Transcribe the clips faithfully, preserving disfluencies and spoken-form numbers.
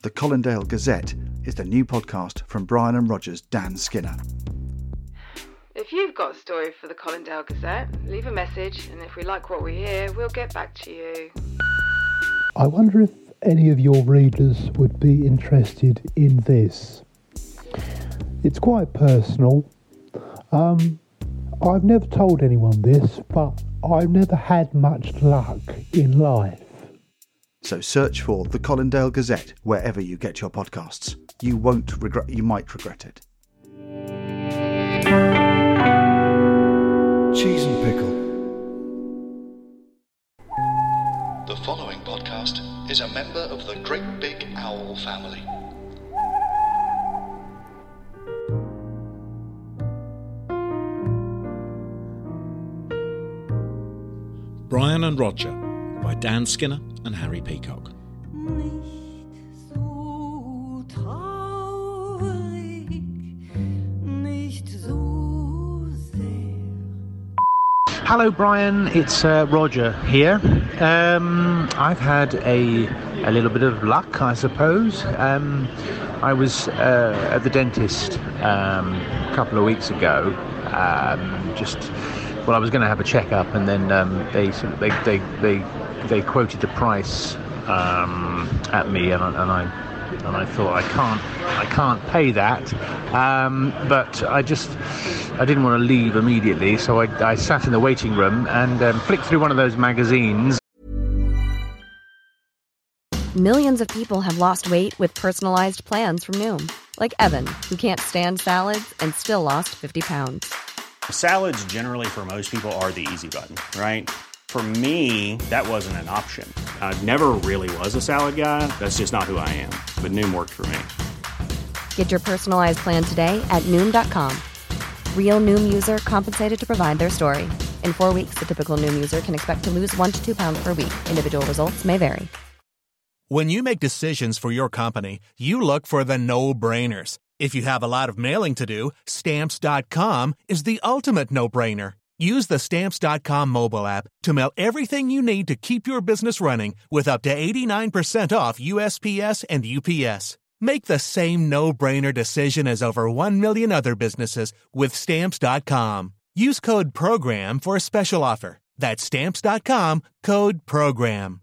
The Colindale Gazette is the new podcast from Brian and Roger's Dan Skinner. If you've got a story for the Colindale Gazette, leave a message, and if we like what we hear, we'll get back to you. I wonder if any of your readers would be interested in this. It's quite personal. Um, I've never told anyone this, but I've never had much luck in life. So search for The Colindale Gazette wherever you get your podcasts. You won't regret, you might regret it. Cheese and pickle. The following podcast is a member of the Great Big Owl family. Brian and Roger by Dan Skinner and Harry Peacock. Hello Brian, it's uh, Roger here. Um, I've had a, a little bit of luck, I suppose. Um, I was uh, at the dentist um, a couple of weeks ago. Um, just, well, I was going to have a checkup, and then um, they, sort of, they they they they quoted the price um, at me, and I, and I and I thought I can't I can't pay that. Um, but I just I didn't want to leave immediately, so I, I sat in the waiting room and um, flicked through one of those magazines. Millions of people have lost weight with personalized plans from Noom. Like Evan, who can't stand salads and still lost fifty pounds. Salads generally for most people are the easy button, right? For me, that wasn't an option. I never really was a salad guy. That's just not who I am. But Noom worked for me. Get your personalized plan today at Noom dot com. Real Noom user compensated to provide their story. In four weeks, the typical Noom user can expect to lose one to two pounds per week. Individual results may vary. When you make decisions for your company, you look for the no-brainers. If you have a lot of mailing to do, Stamps dot com is the ultimate no-brainer. Use the Stamps dot com mobile app to mail everything you need to keep your business running with up to eighty-nine percent off U S P S and U P S. Make the same no-brainer decision as over one million other businesses with Stamps dot com. Use code PROGRAM for a special offer. That's Stamps dot com, code PROGRAM.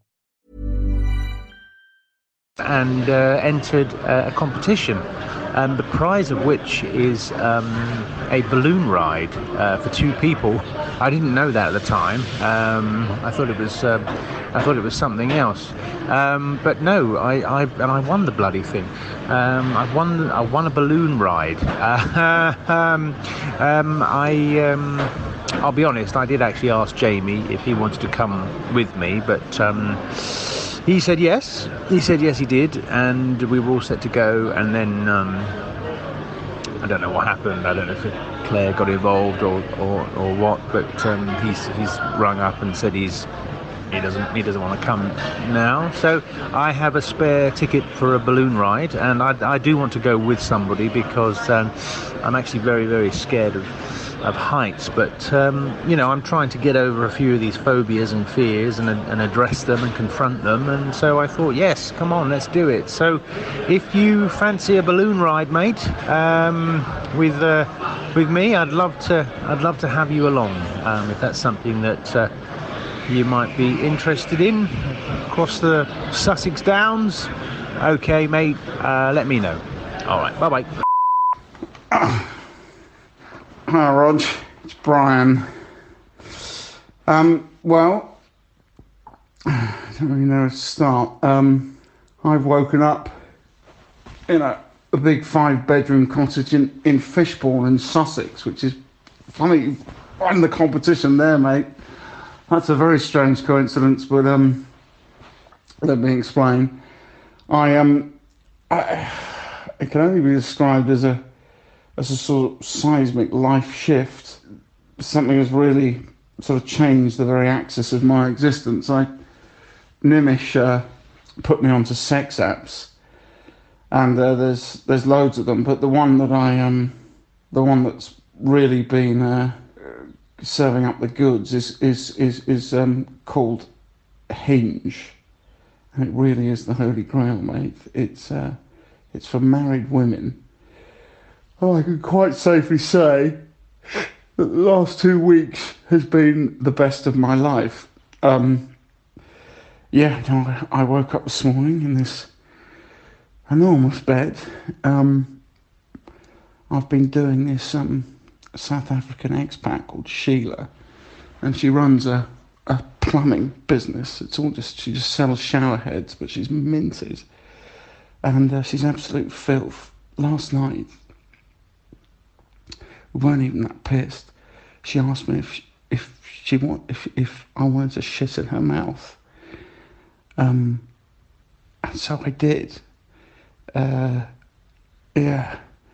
And uh, entered uh, a competition, um, the prize of which is um, a balloon ride uh, for two people. I didn't know that at the time. Um, I thought it was, uh, I thought it was something else. Um, but no, I, I and I won the bloody thing. Um, I won, I won a balloon ride. Uh, um, um, I. Um, I'll be honest. I did actually ask Jamie if he wanted to come with me, but. Um, He said yes. He said yes, he did, and we were all set to go. And then um, I don't know what happened. I don't know if Claire got involved or, or, or what. But um, he's he's rung up and said he's he doesn't he doesn't want to come now. So I have a spare ticket for a balloon ride, and I, I do want to go with somebody because um, I'm actually very very scared of. of heights, but um, you know, I'm trying to get over a few of these phobias and fears and, and address them and confront them, and so I thought, yes, come on, let's do it. So if you fancy a balloon ride, mate, um, with uh, with me, I'd love to I'd love to have you along, um, if that's something that uh, you might be interested in, across the Sussex Downs. Okay, mate, uh, let me know. All right, bye-bye. Hi, Rog. It's Brian. Um, well, I don't really know where to start. Um, I've woken up in a, a big five-bedroom cottage in, in Fishbourne in Sussex, which is funny. Won the competition there, mate. That's a very strange coincidence, but um, let me explain. I um, I, it can only be described as a as a sort of seismic life shift. Something has really sort of changed the very axis of my existence. I, Nimish uh, put me onto sex apps, and uh, there's there's loads of them, but the one that I um, the one that's really been uh, serving up the goods is is is is um, called Hinge, and it really is the Holy Grail, mate. It's uh, it's for married women. Oh, I can quite safely say that the last two weeks has been the best of my life. Um, yeah, you know, I woke up this morning in this enormous bed. Um, I've been doing this um, South African expat called Sheila, and she runs a, a plumbing business. It's all just, she just sells shower heads, but she's minted, and uh, she's absolute filth. Last night, we weren't even that pissed. She asked me if she, if she want if if I wanted to shit in her mouth. Um, and so I did. Uh, yeah.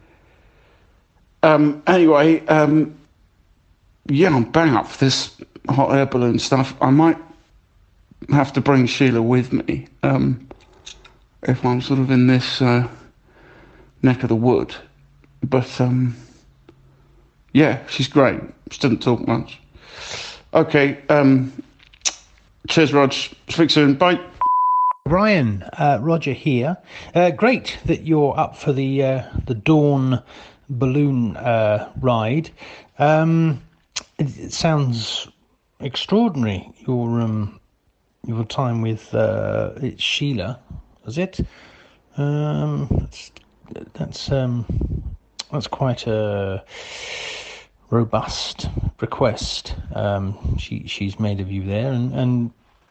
Um, anyway, um, yeah, I'm bang up for this hot air balloon stuff. I might have to bring Sheila with me, um, if I'm sort of in this uh, neck of the wood. But, um, yeah, she's great. She didn't talk much. Okay, um, cheers, Rog. Speak soon. Bye. Brian, uh, Roger here. Uh, great that you're up for the uh, the Dawn balloon uh, ride. Um, it, it sounds extraordinary. Your um, your time with uh, it's Sheila, was it? Um, that's that's um, that's quite a robust request. Um, she she's made of you there, and, and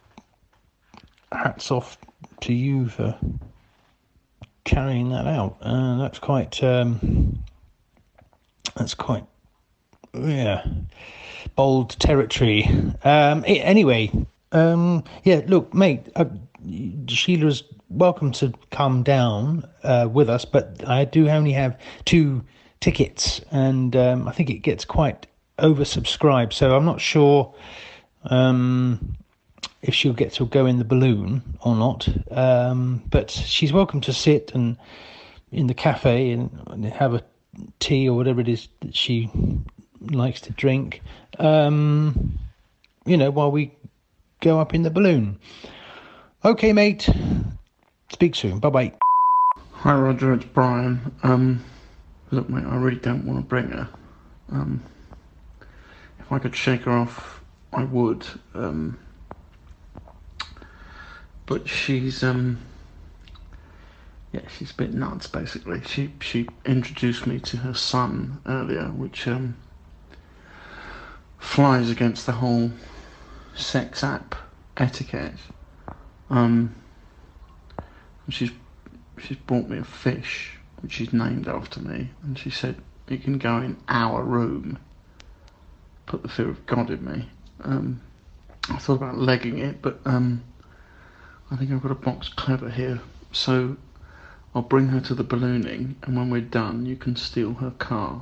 hats off to you for carrying that out. Uh, that's quite um, that's quite yeah bold territory. Um, anyway, um, yeah. Look, mate, uh, Sheila's welcome to come down uh, with us, but I do only have two tickets, and um, I think it gets quite oversubscribed, so I'm not sure um, if she'll get to go in the balloon or not. Um, but she's welcome to sit and in the cafe and have a tea or whatever it is that she likes to drink, um, you know, while we go up in the balloon. Okay, mate. Speak soon. Bye-bye. Hi, Roger. It's Brian. Um, look, mate, I really don't want to bring her. Um, if I could shake her off, I would. Um, but she's, um, yeah, she's a bit nuts, basically. She she introduced me to her son earlier, which um, flies against the whole sex app etiquette. Um, she's she's brought me a fish, which she's named after me, and she said, "You can go in our room." Put the fear of God in me. Um, I thought about legging it, but um, I think I've got a box clever here, so I'll bring her to the ballooning, and when we're done, you can steal her car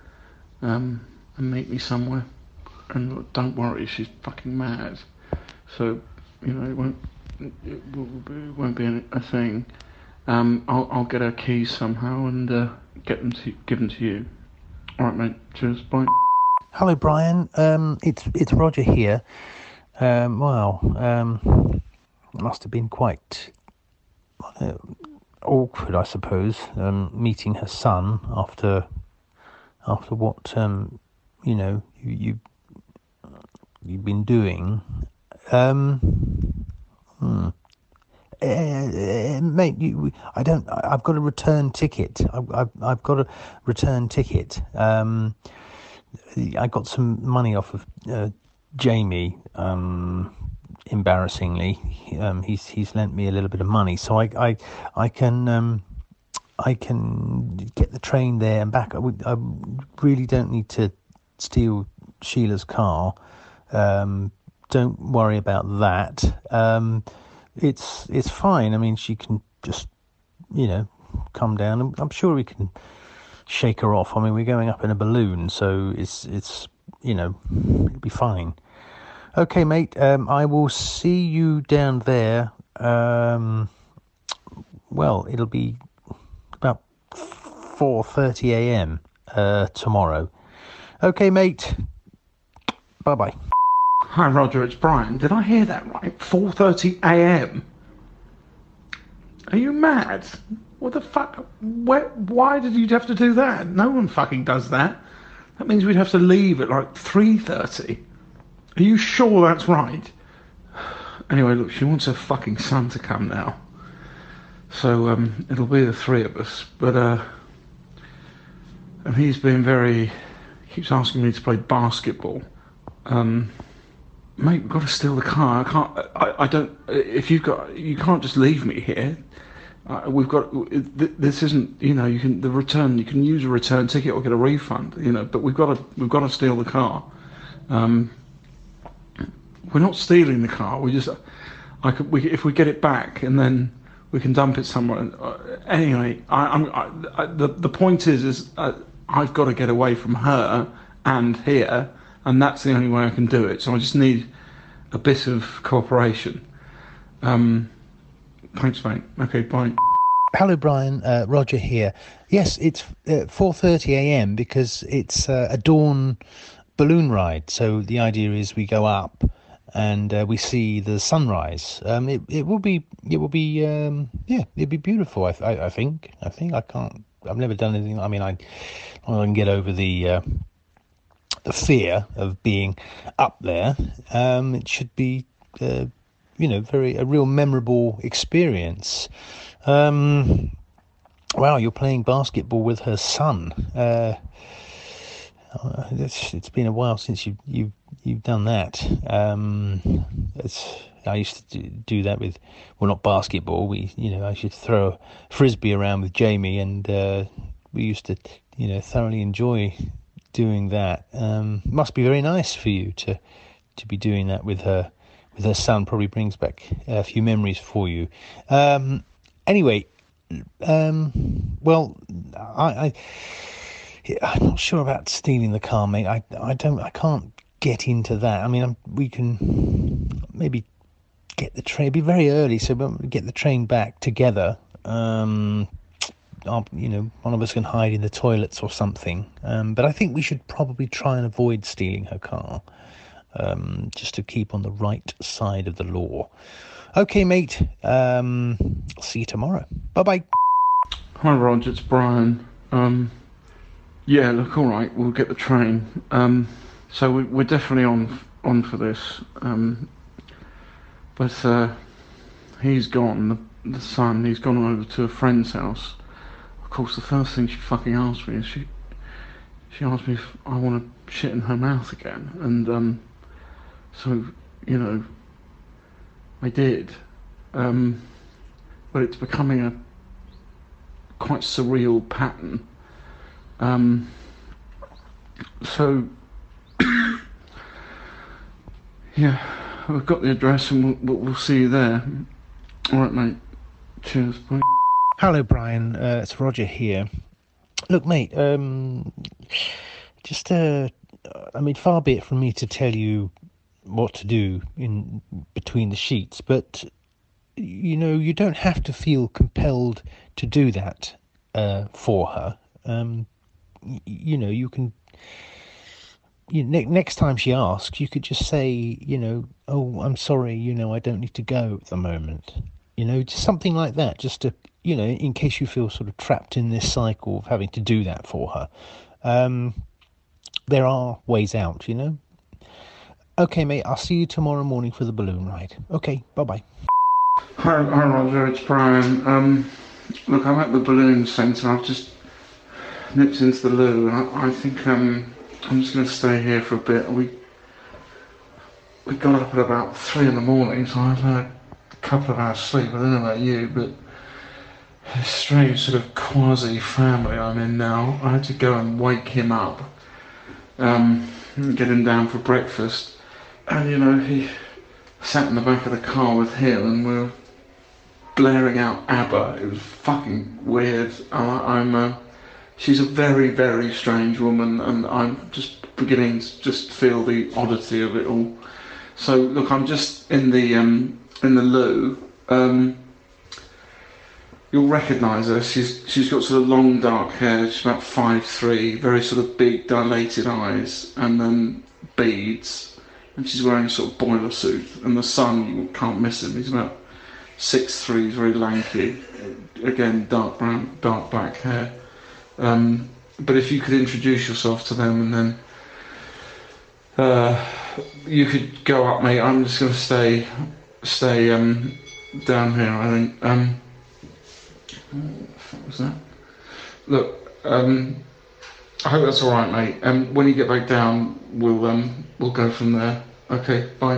um, and meet me somewhere. And look, don't worry, she's fucking mad, so you know it won't it won't be a thing. Um, I'll I'll get her keys somehow and uh, get them to give them to you. All right, mate. Cheers. Bye. Hello, Brian. Um, it's it's Roger here. Um, well, um, it must have been quite uh, awkward, I suppose, um, meeting her son after after what um, you know you, you you've been doing. Um, hmm. uh, uh, mate, you, I don't. I've got a return ticket. I've I've, I've got a return ticket. Um, I got some money off of uh, Jamie. Um, embarrassingly, um, he's he's lent me a little bit of money, so I I I can um, I can get the train there and back. I, would, I really don't need to steal Sheila's car. Um, don't worry about that. Um, it's it's fine. I mean, she can just, you know, come down. I'm, I'm sure we can shake her off. I mean, we're going up in a balloon, so it's it's you know, it'll be fine. Okay, mate. Um, I will see you down there. Um, well, it'll be about four thirty a.m. Uh, tomorrow. Okay, mate. Bye bye. Hi, Roger, it's Brian. Did I hear that right? four thirty a.m? Are you mad? What the fuck? Where, why did you have to do that? No one fucking does that. That means we'd have to leave at like three thirty. Are you sure that's right? Anyway, look, she wants her fucking son to come now. So, um, it'll be the three of us. But, uh... and he's been very... keeps asking me to play basketball. Um... Mate, we've got to steal the car. I can't... I, I don't... If you've got... You can't just leave me here. Uh, we've got... This isn't... You know, you can... The return... You can use a return ticket or get a refund, you know, but we've got to... We've got to steal the car. Um... We're not stealing the car. We just... I could... We, if we get it back and then we can dump it somewhere... Uh, anyway, I, I'm... I, I, the, the point is, is uh, I've got to get away from her and here... And that's the only way I can do it. So I just need a bit of cooperation. Um, thanks, mate. Okay, bye. Hello, Brian. Uh, Roger here. Yes, it's uh, four thirty a.m. because it's uh, a dawn balloon ride. So the idea is we go up and uh, we see the sunrise. Um, it it will be it will be um, yeah, it'll be beautiful. I, I I think I think I can't. I've never done anything. I mean, I I can get over the. Uh, the fear of being up there. Um, it should be, uh, you know, very a real memorable experience. Um, wow, you're playing basketball with her son. Uh, it's, it's been a while since you you you've done that. Um, it's I used to do that with, well, not basketball. We, you know, I used to throw a frisbee around with Jamie, and uh, we used to, you know, thoroughly enjoy doing that. Um, must be very nice for you to to be doing that with her with her son. Probably brings back a few memories for you. Um, anyway, um, well, I, I I'm not sure about stealing the car, mate. I I don't I can't get into that. I mean, I'm, we can maybe get the train. It'd be very early, so we'll get the train back together. Um, I'll, you know, one of us can hide in the toilets or something. Um, but I think we should probably try and avoid stealing her car, um, just to keep on the right side of the law. Okay, mate. Um, I'll see you tomorrow. Bye-bye. Hi, Roger. It's Brian. Um, yeah, look, all right. We'll get the train. Um, so we, we're definitely on on for this. Um, but uh, he's gone. The, the son. He's gone over to a friend's house. Of course, the first thing she fucking asked me is she she asked me if I want to shit in her mouth again, and um, so you know, I did, um, but it's becoming a quite surreal pattern. Um, so yeah, I've got the address, and we'll, we'll see you there. All right, mate. Cheers. Bye. Hello, Brian. Uh, it's Roger here. Look, mate, um, just, uh, I mean, far be it from me to tell you what to do in between the sheets, but, you know, you don't have to feel compelled to do that uh, for her. Um, y- you know, you can, you, ne- next time she asks, you could just say, you know, oh, I'm sorry, you know, I don't need to go at the moment. You know, just something like that, just to, you know, in case you feel sort of trapped in this cycle of having to do that for her. Um, there are ways out, you know. Okay, mate, I'll see you tomorrow morning for the balloon ride. Okay, bye-bye. Hi, hi Roger, it's Brian. Um, look, I'm at the balloon centre. I've just nipped into the loo, and I, I think um, I'm just going to stay here for a bit. We we got up at about three in the morning, so I've had a couple of hours sleep. I don't know about you, but this strange sort of quasi-family I'm in now. I had to go and wake him up, um, and get him down for breakfast, and you know, he sat in the back of the car with him, and we were blaring out ABBA. It was fucking weird. I, I'm uh, she's a very, very strange woman, and I'm just beginning to just feel the oddity of it all. So look, I'm just in the um, in the loo. Um, you'll recognise her. She's she's got sort of long dark hair. She's about five three, very sort of big dilated eyes, and then beads. And she's wearing a sort of boiler suit. And the son, you can't miss him. He's about six three, very lanky. Again, dark brown, dark black hair. Um, but if you could introduce yourself to them, and then uh, you could go up, mate. I'm just going to stay, stay um, down here. I think. Um, what was that? Look, um, I hope that's all right, mate. And um, when you get back down, we'll um, we'll go from there. Okay, bye.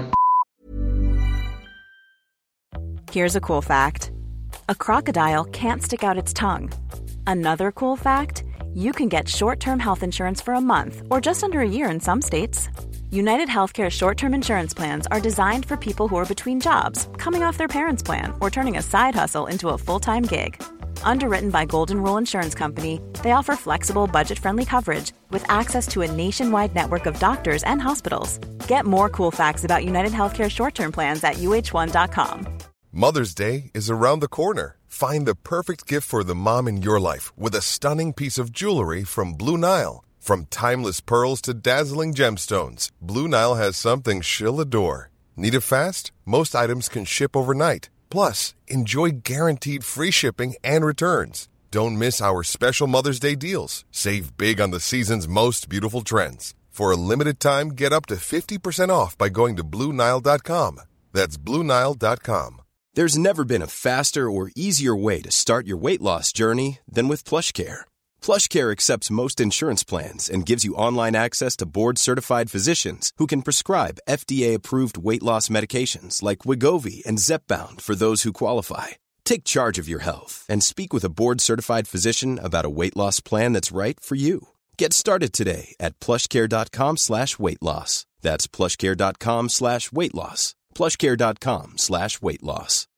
Here's a cool fact: a crocodile can't stick out its tongue. Another cool fact: you can get short-term health insurance for a month or just under a year in some states. United Healthcare short-term insurance plans are designed for people who are between jobs, coming off their parents' plan, or turning a side hustle into a full-time gig. Underwritten by Golden Rule Insurance Company, they offer flexible, budget-friendly coverage with access to a nationwide network of doctors and hospitals. Get more cool facts about United Healthcare short-term plans at U H one dot com. Mother's Day is around the corner. Find the perfect gift for the mom in your life with a stunning piece of jewelry from Blue Nile. From timeless pearls to dazzling gemstones, Blue Nile has something she'll adore. Need it fast? Most items can ship overnight. Plus, enjoy guaranteed free shipping and returns. Don't miss our special Mother's Day deals. Save big on the season's most beautiful trends. For a limited time, get up to fifty percent off by going to Blue Nile dot com. That's Blue Nile dot com. There's never been a faster or easier way to start your weight loss journey than with PlushCare. PlushCare accepts most insurance plans and gives you online access to board-certified physicians who can prescribe F D A-approved weight loss medications like Wegovy and Zepbound for those who qualify. Take charge of your health and speak with a board-certified physician about a weight loss plan that's right for you. Get started today at plushcare.com slash weight loss. That's plushcare.com slash weight loss. plushcare.com slash weight loss.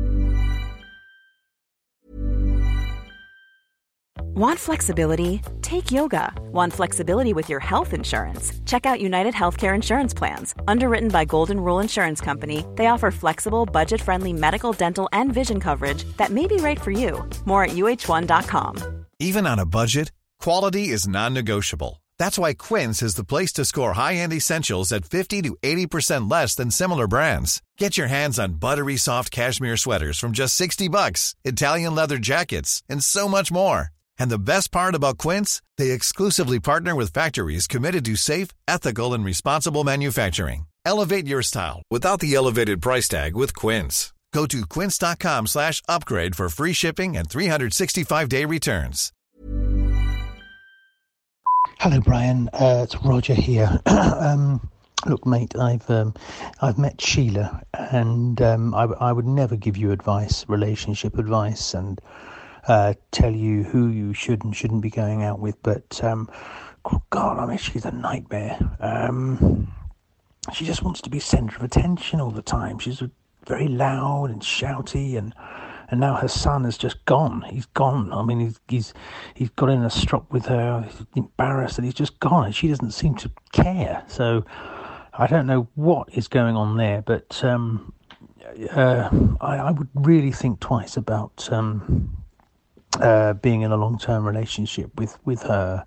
Want flexibility? Take yoga. Want flexibility with your health insurance? Check out United Healthcare Insurance Plans. Underwritten by Golden Rule Insurance Company, they offer flexible, budget-friendly medical, dental, and vision coverage that may be right for you. More at U H one dot com. Even on a budget, quality is non-negotiable. That's why Quince is the place to score high-end essentials at fifty to eighty percent less than similar brands. Get your hands on buttery soft cashmere sweaters from just sixty bucks, Italian leather jackets, and so much more. And the best part about Quince, they exclusively partner with factories committed to safe, ethical, and responsible manufacturing. Elevate your style without the elevated price tag with Quince. Go to quince.com slash upgrade for free shipping and three sixty-five day returns. Hello, Brian. Uh, it's Roger here. um, look, mate, I've um, I've met Sheila, and um, I, I would never give you advice, relationship advice, and uh, tell you who you should and shouldn't be going out with. But um, God, I mean, she's a nightmare. Um, she just wants to be centre of attention all the time. She's very loud and shouty, and. And now her son has just gone. He's gone. I mean, he's he's he's got in a strop with her. He's embarrassed that he's just gone, and she doesn't seem to care. So I don't know what is going on there, but um, uh, I, I would really think twice about um, uh, being in a long-term relationship with with her.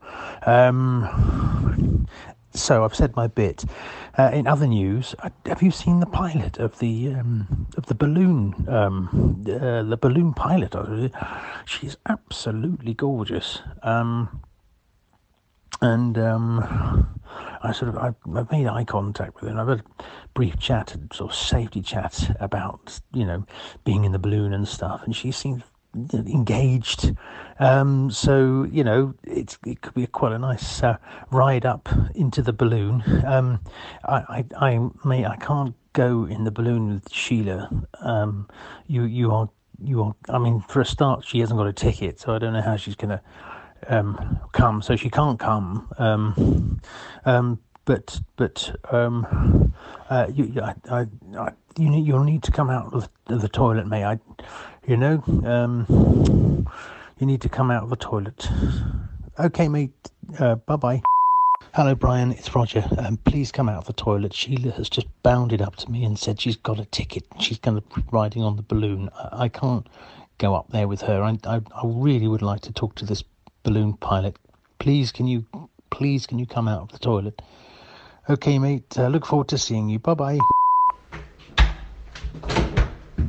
Um, so I've said my bit. Uh, in other news, have you seen the pilot of the um, of the balloon um, uh, the balloon pilot? She's absolutely gorgeous, um, and um, I sort of I, I've made eye contact with her. And I've had a brief chat, sort of safety chat about you know being in the balloon and stuff, and she seems engaged. Um, so you know it's it could be quite a nice uh, ride up into the balloon. Um, I I I, may, I can't go in the balloon with Sheila. Um, you you are you are. I mean, for a start, she hasn't got a ticket, so I don't know how she's gonna um, come. So she can't come. Um, um, but but um, uh, you I, I, I you need you'll need to come out of the, of the toilet, mate. I. You know, um, you need to come out of the toilet. Okay, mate. Uh, bye-bye. Hello, Brian. It's Roger. Um, please come out of the toilet. Sheila has just bounded up to me and said she's got a ticket. She's going to be riding on the balloon. I, I can't go up there with her. I, I, I really would like to talk to this balloon pilot. Please, can you, please, can you come out of the toilet? Okay, mate. Uh, look forward to seeing you. Bye-bye.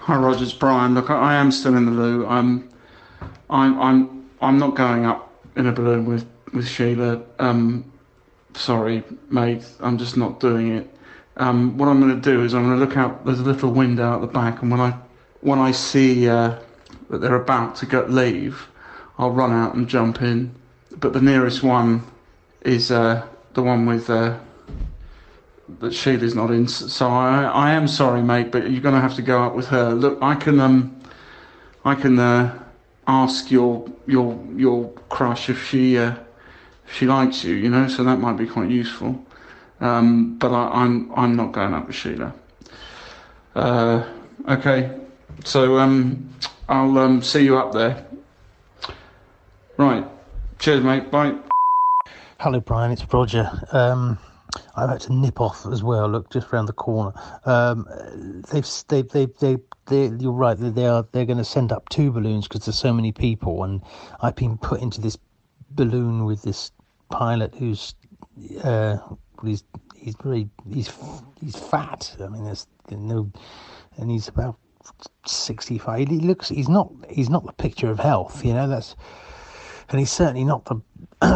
Hi, Roger. It's Brian. Look, I, I am still in the loo. I'm, I'm, I'm, I'm not going up in a balloon with with Sheila. Um, sorry, mate. I'm just not doing it. Um, what I'm going to do is I'm going to look out. There's a little window out the back, and when I when I see uh, that they're about to go leave, I'll run out and jump in. But the nearest one is uh, the one with uh, that Sheila's not in. So I I am sorry, mate, but you're going to have to go up with her. Look, I can um I can uh, ask your your your crush if she uh, if she likes you, you know. So that might be quite useful. Um, but I, I'm I'm not going up with Sheila. Uh, okay, so um, I'll um, see you up there. Right, cheers, mate. Bye. Hello, Brian. It's Roger. Um, I've had to nip off as well. Look, just round the corner. Um, they've they've they they they. You're right. They are they're going to send up two balloons because there's so many people, and I've been put into this balloon with this pilot who's. Uh, He's he's very he's he's fat. I mean, there's no, and he's about sixty-five. He looks he's not he's not the picture of health, you know. That's and he's certainly not the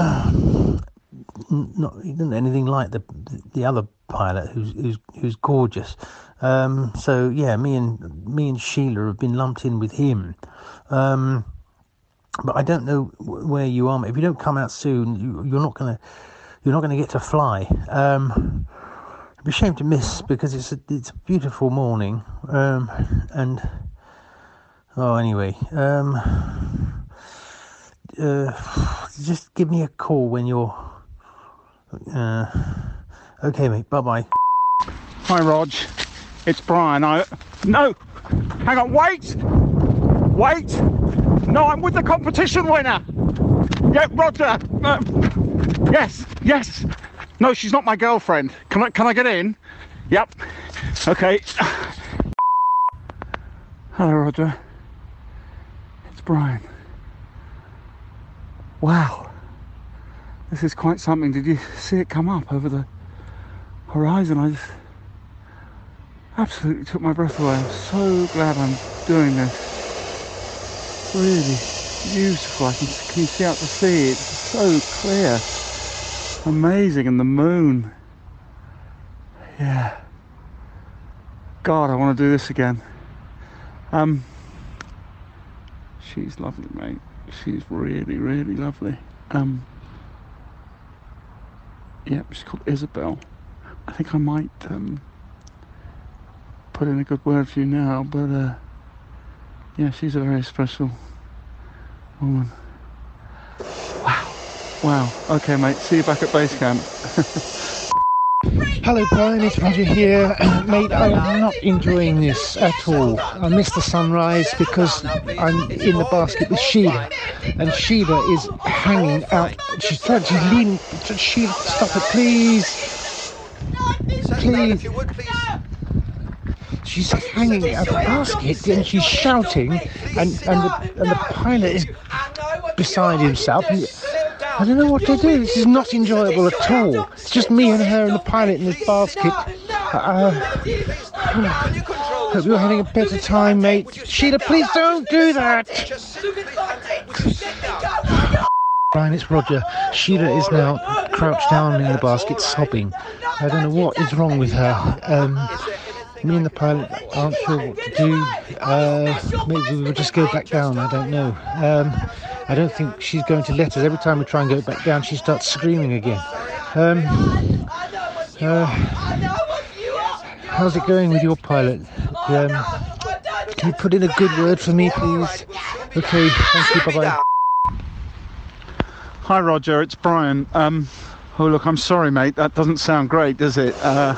not he isn't anything like the the other pilot who's who's who's gorgeous. Um, so yeah, me and me and Sheila have been lumped in with him. Um, but I don't know where you are. If you don't come out soon, you, you're not gonna. You're not going to get to fly. Um, it'd be a shame to miss because it's a, it's a beautiful morning. Um, and oh, anyway, um, uh, just give me a call when you're. Uh, okay, mate. Bye bye. Hi, Rog. It's Brian. I no. Hang on. Wait. Wait. No, I'm with the competition winner. Yeah, Roger. Uh, Yes, yes. No, she's not my girlfriend. Can I can I get in? Yep. Okay. Hello, Roger. It's Brian. Wow. This is quite something. Did you see it come up over the horizon? I just absolutely took my breath away. I'm so glad I'm doing this. Really beautiful. I can, can you see out the sea? It's so clear. Amazing, and the moon. Yeah. God, I want to do this again. Um, she's lovely, mate. She's really, really lovely. Um, yep, she's called Isabel. I think I might um, put in a good word for you now, but uh, yeah, she's a very special woman. Wow. Okay, mate. See you back at base camp. Hello, Brian. It's Roger here. Mate, I am not enjoying this at all. I missed the sunrise because I'm in the basket with Sheila. And Sheila is hanging out. She's trying, she's leaning. Sheila, stop it, please. Please. She's hanging out the basket and she's shouting. And, and, the, and the pilot is beside himself. And, I don't know what to do. This is not enjoyable at all. It's just me and her and the pilot in this basket. Uh, hope you're having a better time, mate. Sheila, please don't do that. Brian, it's Roger. Sheila is now crouched down in the basket, sobbing. I don't know what is wrong with her. Um, me and the pilot aren't sure what to do. Uh, maybe we'll just go back down. I don't know. Um, I don't think she's going to let us. Every time we try and go back down, she starts screaming again. Um, uh, how's it going with your pilot? Um, can you put in a good word for me, please? Okay, thank you. Bye-bye. Hi, Roger. It's Brian. Um, oh, look, I'm sorry, mate. That doesn't sound great, does it? Uh,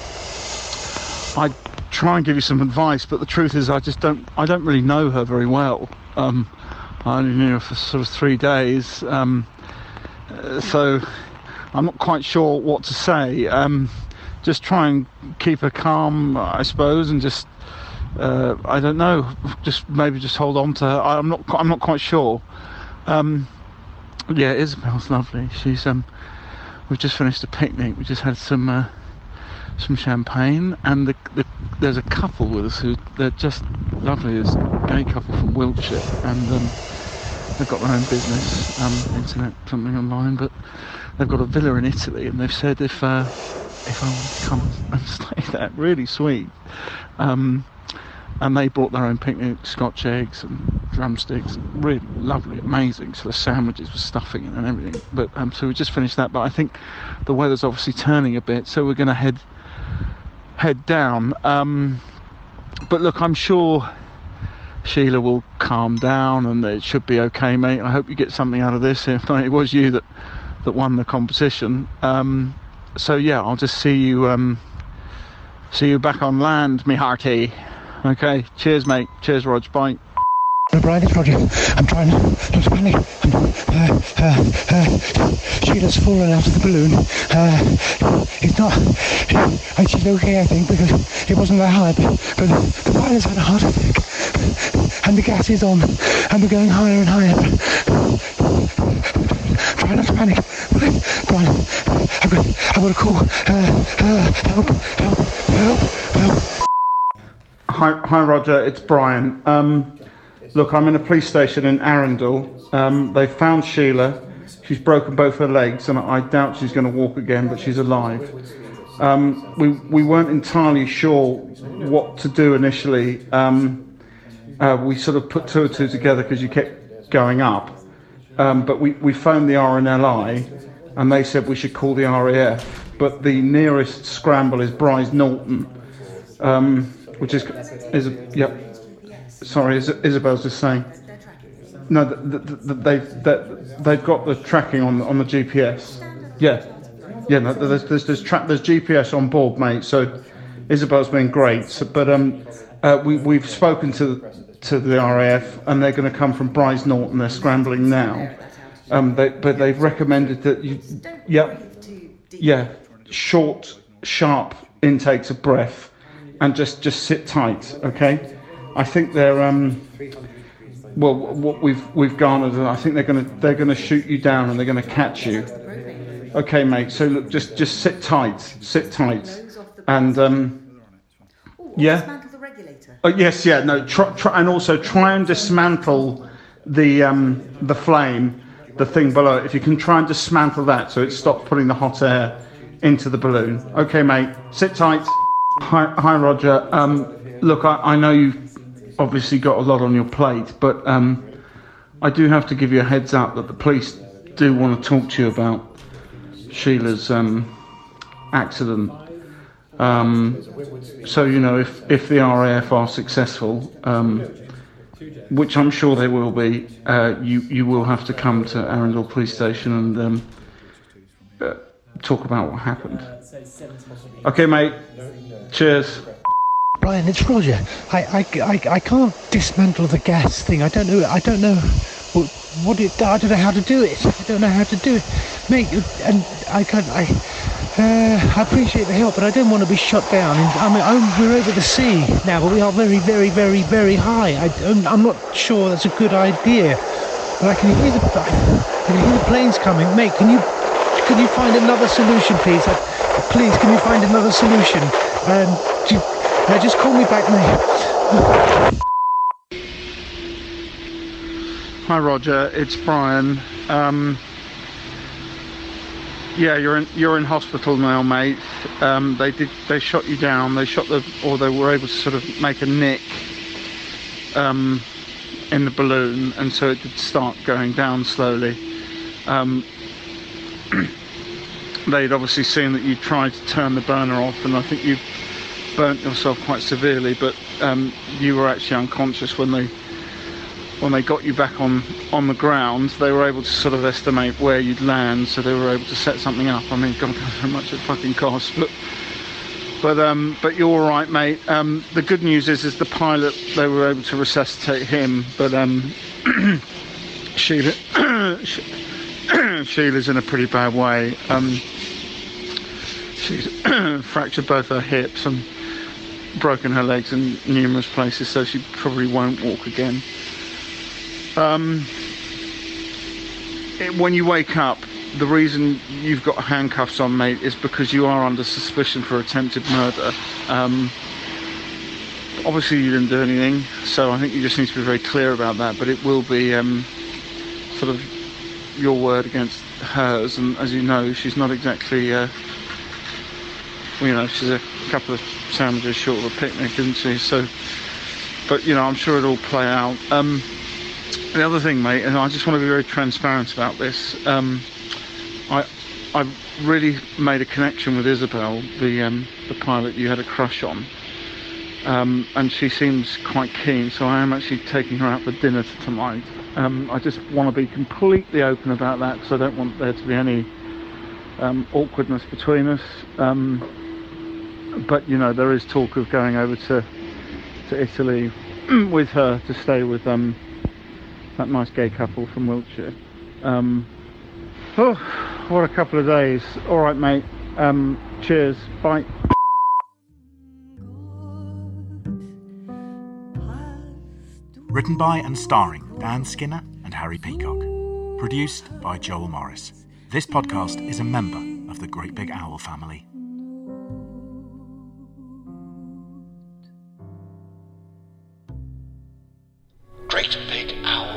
I try and give you some advice, but the truth is, I just don't. I don't really know her very well. Um, I only knew her for sort of three days, um, uh, so I'm not quite sure what to say. Um, just try and keep her calm, I suppose, and just uh, I don't know. Just maybe just hold on to her. I'm not. I'm not quite sure. Um, yeah, Isabel's lovely. She's um. We've just finished a picnic. We just had some uh, some champagne, and the, the, there's a couple with us who they're just lovely. It's a gay couple from Wiltshire, and um, they've got their own business, um, internet something online, but they've got a villa in Italy, and they've said if uh, if I want to come and stay there, really sweet. Um, and they brought their own picnic, Scotch eggs and drumsticks, really lovely, amazing sort of sandwiches with stuffing in and everything. But um, so we just finished that. But I think the weather's obviously turning a bit, so we're going to head head down. Um, but look, I'm sure Sheila will calm down, and it should be okay, mate. I hope you get something out of this. If not, it was you that that won the competition. Um, so yeah, I'll just see you um, see you back on land, me hearty. Okay, cheers, mate. Cheers, Rog. Bye. No, Brian, it's Roger. I'm trying not to panic. I'm, uh, uh, uh, Sheila's fallen out of the balloon. Uh, it's not... And she's okay, I think, because it wasn't that high. But, but the, the pilot's had a heart attack. And the gas is on. And we're going higher and higher. Try not to panic. Brian, I've got, I've got a call. Uh, uh, help, help, help, help. Hi, hi, Roger. It's Brian. Um, look, I'm in a police station in Arundel. Um, they found Sheila. She's broken both her legs, and I doubt she's going to walk again, but she's alive. Um, we we weren't entirely sure what to do initially. Um, uh, we sort of put two and two together because you kept going up. Um, but we, we phoned the R N L I, and they said we should call the R A F. But the nearest scramble is Bryce Norton. Um, Which is, is yeah. Sorry, is, Isabel's just saying. No, the, the, the, they've the, they've got the tracking on on the G P S. Yeah, yeah. No, there's there's there's, tra- there's G P S on board, mate. So Isabel's been great. So, but um, uh, we we've spoken to to the R A F, and they're going to come from Bryce Norton. They're scrambling now. Um, they, but they've recommended that you, yeah, yeah, short, sharp intakes of breath. And just, just sit tight, okay? I think they're um, well, what we've we've garnered. I think they're gonna they're gonna shoot you down and they're gonna catch you. Okay, mate. So look, just just sit tight, sit tight, and um, yeah. Oh yes, yeah. No, try, try and also try and dismantle the um the flame, the thing below. If you can try and dismantle that so it stops putting the hot air into the balloon. Okay, mate. Sit tight. Hi, hi, Roger. Um, look, I, I know you've obviously got a lot on your plate, but um, I do have to give you a heads up that the police do want to talk to you about Sheila's um, accident. Um, so, you know, if, if the R A F are successful, um, which I'm sure they will be, uh, you, you will have to come to Arundel Police Station and um, uh, talk about what happened. Okay, mate. Cheers. Brian, it's Roger. I, I, I, I can't dismantle the gas thing. I don't know. I don't know what, what it. I don't know how to do it. I don't know how to do it, mate. And I can't. I. Uh, I appreciate the help, but I don't want to be shot down. And, I mean, I'm, we're over the sea now, but we are very, very, very, very high. I, I'm, I'm not sure that's a good idea. But I can hear the. I can hear the planes coming, mate. Can you? Can you find another solution, please? I, please, can you find another solution? Um, do you, uh, just call me back, mate. Hi, Roger. It's Brian. Um, yeah, you're in you're in hospital now, mate. Um, they did they shot you down. They shot the or they were able to sort of make a nick um, in the balloon, and so it did start going down slowly. Um, they'd obviously seen that you tried to turn the burner off, and I think you burnt yourself quite severely, but um, you were actually unconscious when they when they got you back on on the ground. They were able to sort of estimate where you'd land, so they were able to set something up. I mean, God knows how much it fucking costs, but but um but you're all right, mate. Um the good news is is the pilot, they were able to resuscitate him, but um Sheila Sheila's in a pretty bad way. Um, she's fractured both her hips and broken her legs in numerous places, so she probably won't walk again. Um, it, when you wake up, the reason you've got handcuffs on, mate, is because you are under suspicion for attempted murder. Um, obviously you didn't do anything, so I think you just need to be very clear about that, but it will be um, sort of your word against hers, and as you know, she's not exactly, uh, well, you know, she's a couple of sandwiches short of a picnic, isn't she? So, but, you know, I'm sure it'll all play out. Um, the other thing, mate, and I just want to be very transparent about this, um, I I really made a connection with Isabel, the um, the pilot you had a crush on, um, and she seems quite keen, so I am actually taking her out for dinner tonight. Um, I just want to be completely open about that, because I don't want there to be any um, awkwardness between us. Um, but, you know, there is talk of going over to, to Italy with her to stay with um, that nice gay couple from Wiltshire. Um, oh, what a couple of days. All right, mate. Um, cheers. Bye. Written by and starring Dan Skinner and Harry Peacock. Produced by Joel Morris. This podcast is a member of the Great Big Owl family. Great Big Owl.